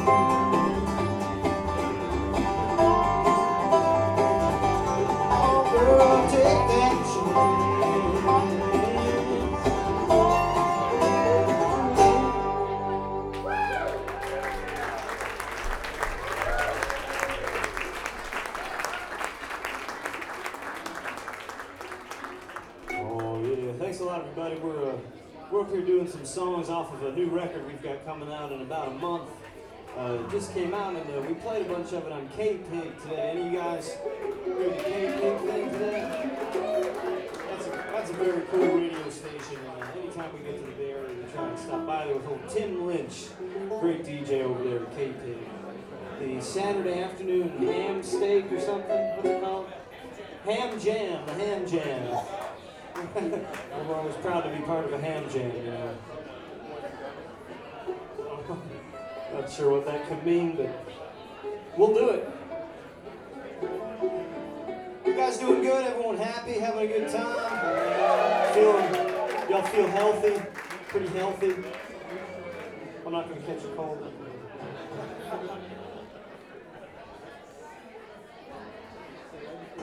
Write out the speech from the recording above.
Thanks a lot, everybody. We're up here doing some songs off of a new record we've got coming out in about a month. It just came out, and we played a bunch of it on K-Pig today. Any of you guys hear the K-Pig thing today? That's a very cool radio station. Anytime we get to the Bay Area, we try and stop by there with old Tim Lynch, great DJ over there at K-Pig. The Saturday afternoon ham steak or something. What's it called? Ham Jam. The Ham Jam. I'm always proud to be part of a ham jam, you know. Not sure what that could mean, but we'll do it. You guys doing good? Everyone happy? Having a good time? Y'all feel healthy? Pretty healthy? I'm not going to catch a cold.